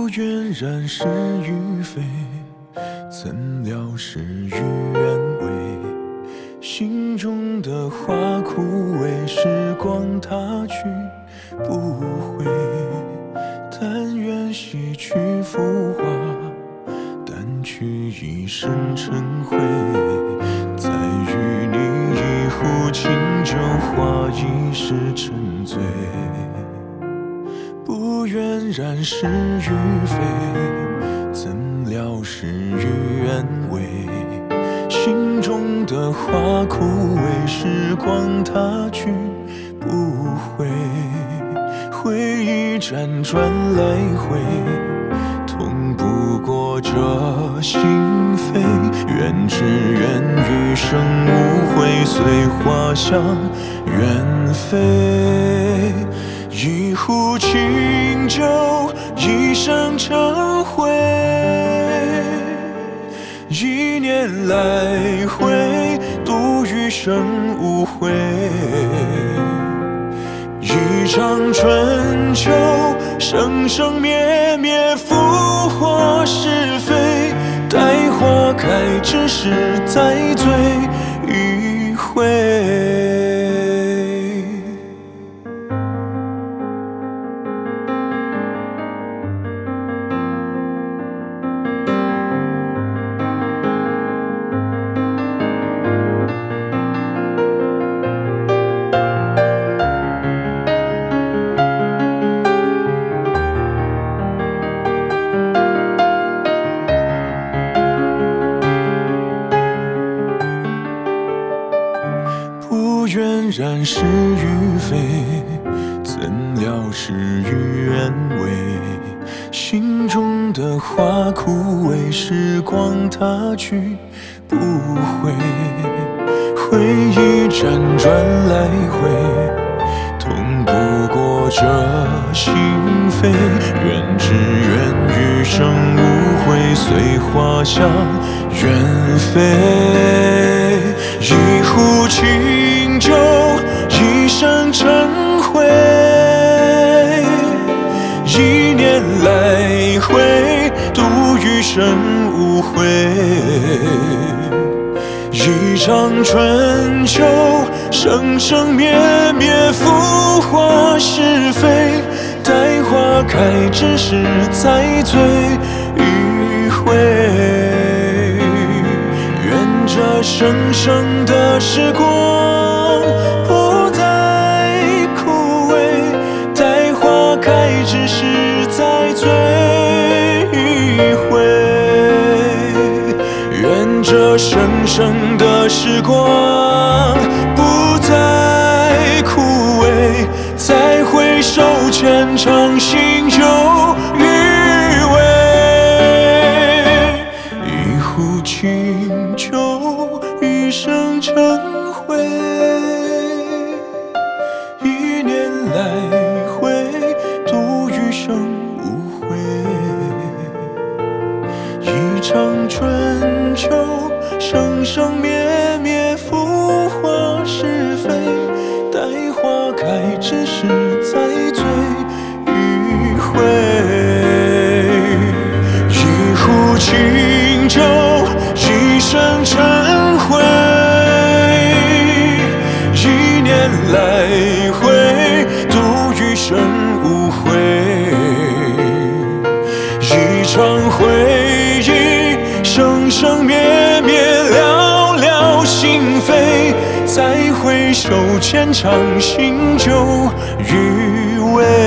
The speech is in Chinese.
不愿染是与非，怎料事与愿违。心中的花枯萎，时光它去不回。但愿洗去浮华，淡去一身尘灰。再与你一壶清酒，话一时沉醉。不愿染是与非，怎料事与愿违。心中的花枯萎，时光它去不回。回忆辗转来回，痛不过这心扉。愿只愿余生无悔，随花香远飞。一壶清酒，一生成灰。一年来回，度余生无悔。一场春秋，生生灭灭，浮华是非。待花开之时，再醉一回。不愿染是与非，怎料事与愿违。心中的花枯萎，时光它去不回。回忆辗转来回，痛不过这心扉。愿只愿余生无悔，随花香远飞。一壶清酒，一生成灰。一年来回，度余生无悔。一场春秋，生生灭灭，浮华是非。待花开之时，再醉一回。愿这生生的时光不再枯萎，待花开之时，再醉一回。愿这生生的时光不再枯萎，再回首前场，心有余味。一壶清酒，一生成灰。一年来回，度余生无悔。一场春秋，生生灭灭，浮华是非。待花开之时，再醉一回。一壶清酒，一生成灰。一年来回，度余生无悔。一场回忆，生生灭灭，寥寥心扉。再回首前场，心就余味。